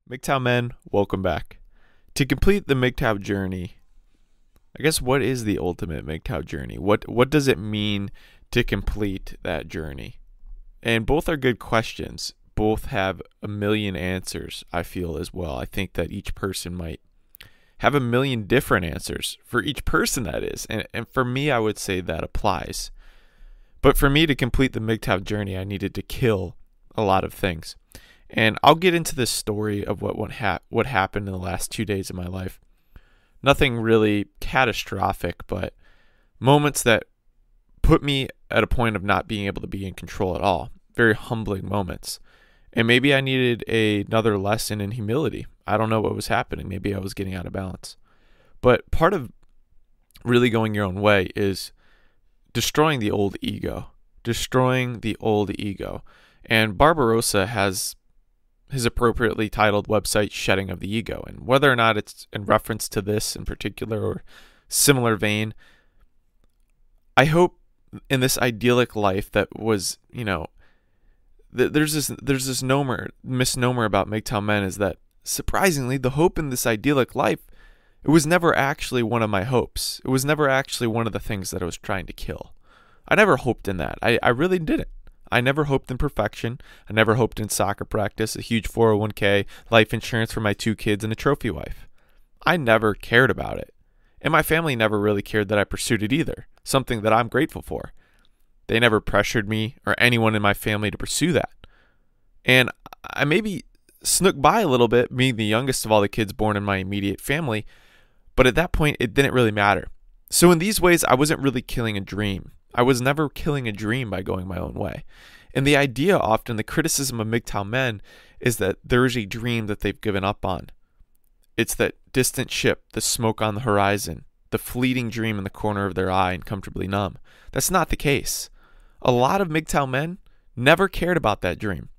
MGTOW men, welcome back. To complete the MGTOW journey, I guess what is the ultimate MGTOW journey? What does it mean to complete that journey? And both are good questions. Both have a million answers, I feel, as well. I think that each person might have a million different answers for each person, that is. And for me, I would say that applies. But for me to complete the MGTOW journey, I needed to kill a lot of things. And I'll get into this story of what happened in the last 2 days of my life. Nothing really catastrophic, but moments that put me at a point of not being able to be in control at all. Very humbling moments. And maybe I needed another lesson in humility. I don't know what was happening. Maybe I was getting out of balance. But part of really going your own way is destroying the old ego. Destroying the old ego. And Barbarossa has his appropriately titled website, Shedding of the Ego. And whether or not it's in reference to this in particular or similar vein, I hope in this idyllic life that was, there's this misnomer about MGTOW men is that surprisingly, the hope in this idyllic life, it was never actually one of my hopes. It was never actually one of the things that I was trying to kill. I never hoped in that. I really didn't. I never hoped in perfection. I never hoped in soccer practice, a huge 401k, life insurance for my 2 kids, and a trophy wife. I never cared about it. And my family never really cared that I pursued it either, something that I'm grateful for. They never pressured me or anyone in my family to pursue that. And I maybe snuck by a little bit, being the youngest of all the kids born in my immediate family, but at that point, it didn't really matter. So in these ways, I wasn't really killing a dream. I was never killing a dream by going my own way. And the idea often, the criticism of MGTOW men, is that there is a dream that they've given up on. It's that distant ship, the smoke on the horizon, the fleeting dream in the corner of their eye and comfortably numb. That's not the case. A lot of MGTOW men never cared about that dream.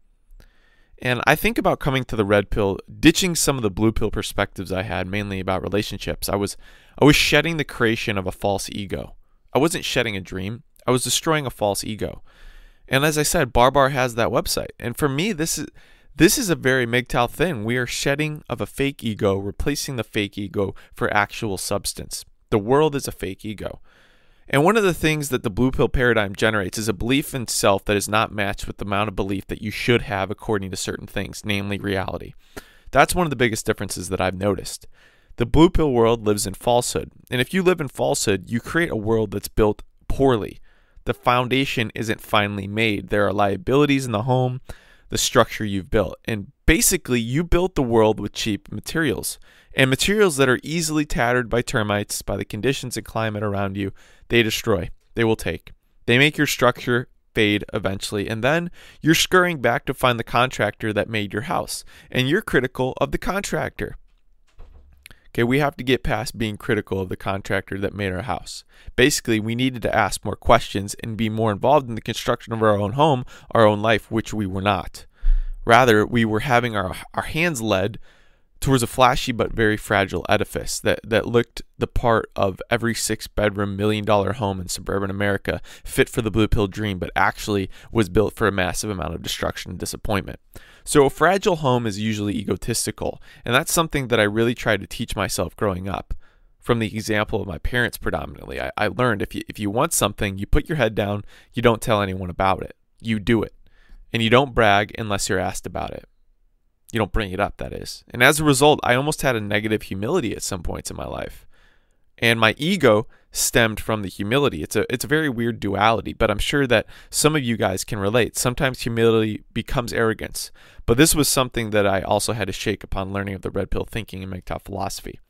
And I think about coming to the red pill, ditching some of the blue pill perspectives I had, mainly about relationships. I was shedding the creation of a false ego. I wasn't shedding a dream. I was destroying a false ego. And as I said, Barbar has that website. And for me, this is a very MGTOW thing. We are shedding of a fake ego, replacing the fake ego for actual substance. The world is a fake ego. And one of the things that the blue pill paradigm generates is a belief in self that is not matched with the amount of belief that you should have according to certain things, namely reality. That's one of the biggest differences that I've noticed. The blue pill world lives in falsehood. And if you live in falsehood, you create a world that's built poorly. The foundation isn't finally made. There are liabilities in the home, the structure you've built. And basically, you built the world with cheap materials. And materials that are easily tattered by termites, by the conditions and climate around you, they destroy. They will take. They make your structure fade eventually. And then you're scurrying back to find the contractor that made your house. And you're critical of the contractor. Okay, we have to get past being critical of the contractor that made our house. Basically, we needed to ask more questions and be more involved in the construction of our own home, our own life, which we were not. Rather, we were having our hands led towards a flashy but very fragile edifice that looked the part of every 6-bedroom, $1 million home in suburban America, fit for the blue pill dream, but actually was built for a massive amount of destruction and disappointment. So a fragile home is usually egotistical, and that's something that I really tried to teach myself growing up. From the example of my parents predominantly, I learned if you want something, you put your head down, you don't tell anyone about it. You do it. And you don't brag unless you're asked about it. You don't bring it up, that is. And as a result, I almost had a negative humility at some points in my life. And my ego stemmed from the humility. It's a very weird duality, but I'm sure that some of you guys can relate. Sometimes humility becomes arrogance. But this was something that I also had to shake upon learning of the red pill thinking and MGTOW philosophy.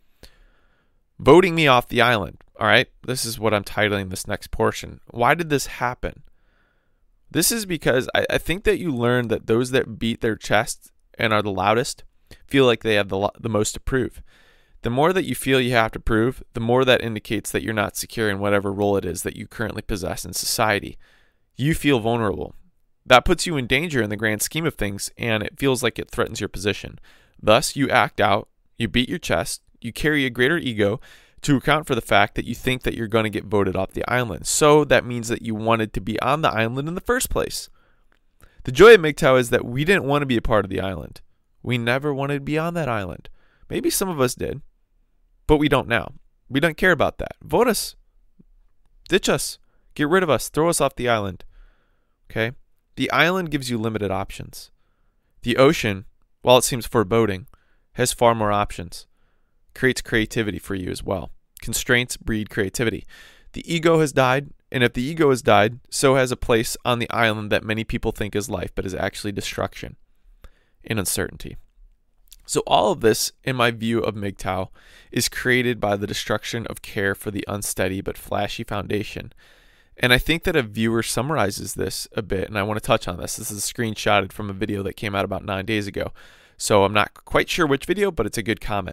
Voting me off the island. All right, this is what I'm titling this next portion. Why did this happen? This is because I think that you learn that those that beat their chest and are the loudest feel like they have the most to prove. The more that you feel you have to prove, the more that indicates that you're not secure in whatever role it is that you currently possess in society. You feel vulnerable. That puts you in danger in the grand scheme of things, and it feels like it threatens your position. Thus, you act out, you beat your chest, you carry a greater ego to account for the fact that you think that you're going to get voted off the island. So that means that you wanted to be on the island in the first place. The joy of MGTOW is that we didn't want to be a part of the island. We never wanted to be on that island. Maybe some of us did, but we don't now. We don't care about that. Vote us. Ditch us. Get rid of us. Throw us off the island. Okay? The island gives you limited options. The ocean, while it seems foreboding, has far more options. Creates creativity for you as well. Constraints breed creativity. The ego has died, and if the ego has died, so has a place on the island that many people think is life, but is actually destruction and uncertainty. So all of this, in my view of MGTOW, is created by the destruction of care for the unsteady but flashy foundation. And I think that a viewer summarizes this a bit, and I want to touch on this. This is screenshotted from a video that came out about 9 days ago. So I'm not quite sure which video, but it's a good comment.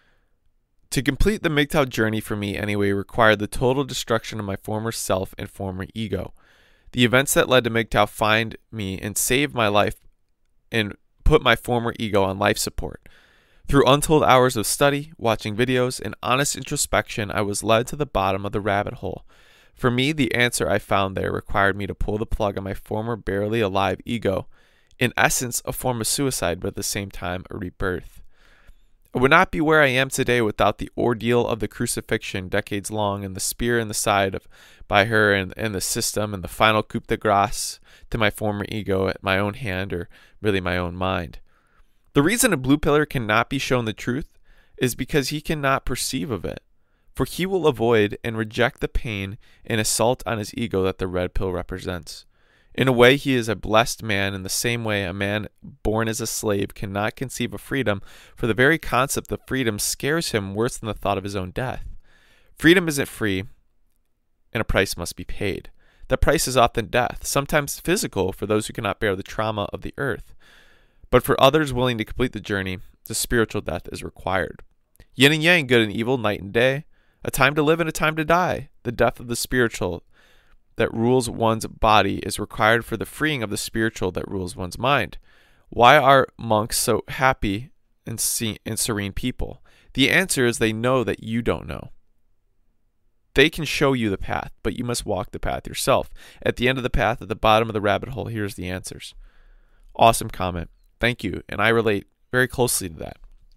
To complete the MGTOW journey for me anyway required the total destruction of my former self and former ego. The events that led to MGTOW find me and save my life and put my former ego on life support. Through untold hours of study, watching videos, and honest introspection, I was led to the bottom of the rabbit hole. For me, the answer I found there required me to pull the plug on my former barely alive ego, in essence a form of suicide, but at the same time a rebirth. I would not be where I am today without the ordeal of the crucifixion decades long and the spear in the side by her and the system and the final coup de grace to my former ego at my own hand, or really my own mind. The reason a blue pillar cannot be shown the truth is because he cannot perceive of it, for he will avoid and reject the pain and assault on his ego that the red pill represents. In a way, he is a blessed man in the same way a man born as a slave cannot conceive of freedom, for the very concept of freedom scares him worse than the thought of his own death. Freedom isn't free, and a price must be paid. That price is often death, sometimes physical for those who cannot bear the trauma of the earth. But for others willing to complete the journey, the spiritual death is required. Yin and yang, good and evil, night and day, a time to live and a time to die. The death of the spiritual that rules one's body is required for the freeing of the spiritual that rules one's mind. Why are monks so happy and serene people? The answer is they know that you don't know. They can show you the path, but you must walk the path yourself. At the end of the path, at the bottom of the rabbit hole, here's the answers. Awesome comment. Thank you. And I relate very closely to that.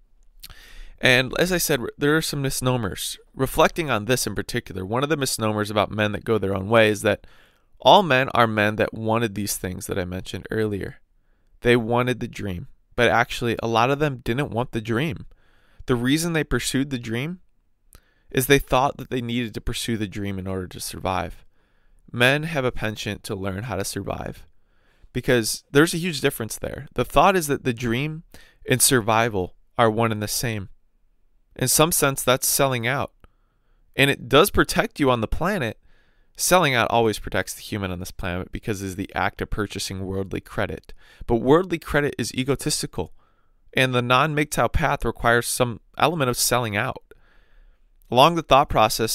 And as I said, there are some misnomers. Reflecting on this in particular, one of the misnomers about men that go their own way is that all men are men that wanted these things that I mentioned earlier. They wanted the dream, but actually a lot of them didn't want the dream. The reason they pursued the dream is they thought that they needed to pursue the dream in order to survive. Men have a penchant to learn how to survive because there's a huge difference there. The thought is that the dream and survival are one and the same. In some sense, that's selling out. And it does protect you on the planet. Selling out always protects the human on this planet because it's the act of purchasing worldly credit. But worldly credit is egotistical. And the non-MGTOW path requires some element of selling out. Along the thought process,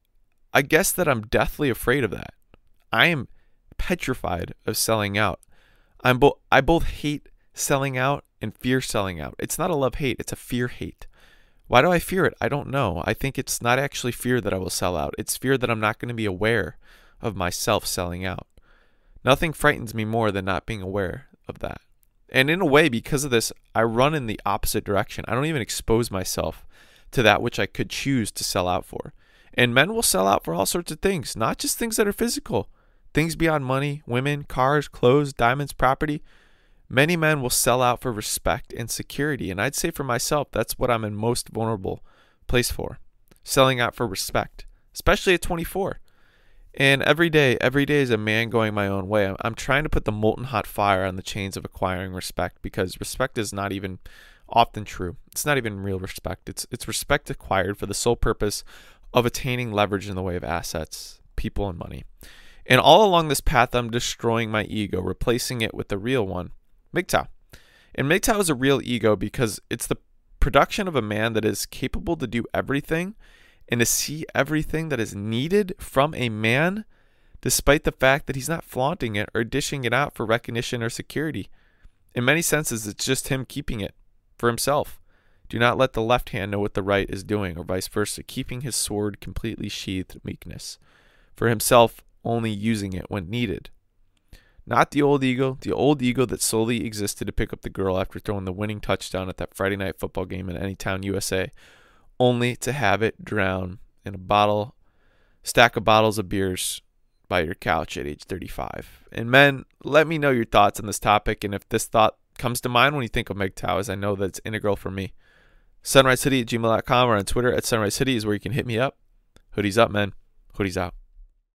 I guess that I'm deathly afraid of that. I am petrified of selling out. I both hate selling out and fear selling out. It's not a love-hate, it's a fear-hate. Why do I fear it? I don't know. I think it's not actually fear that I will sell out. It's fear that I'm not going to be aware of myself selling out. Nothing frightens me more than not being aware of that. And in a way, because of this, I run in the opposite direction. I don't even expose myself to that which I could choose to sell out for. And men will sell out for all sorts of things, not just things that are physical. Things beyond money, women, cars, clothes, diamonds, property. Many men will sell out for respect and security, and I'd say for myself, that's what I'm in most vulnerable place for. Selling out for respect, especially at 24. And every day is a man going my own way. I'm trying to put the molten hot fire on the chains of acquiring respect, because respect is not even often true. It's not even real respect. It's respect acquired for the sole purpose of attaining leverage in the way of assets, people, and money. And all along this path, I'm destroying my ego, replacing it with the real one. MGTOW. And MGTOW is a real ego because it's the production of a man that is capable to do everything and to see everything that is needed from a man, despite the fact that he's not flaunting it or dishing it out for recognition or security. In many senses, it's just him keeping it for himself. Do not let the left hand know what the right is doing, or vice versa, keeping his sword completely sheathed meekness. For himself, only using it when needed. Not the old ego that solely existed to pick up the girl after throwing the winning touchdown at that Friday night football game in Anytown, USA, only to have it drown in a stack of bottles of beers by your couch at age 35. And men, let me know your thoughts on this topic, and if this thought comes to mind when you think of MGTOW, as I know that it's integral for me. sunrisecity@gmail.com or on Twitter @sunrisecity is where you can hit me up. Hoodies up, men. Hoodies out.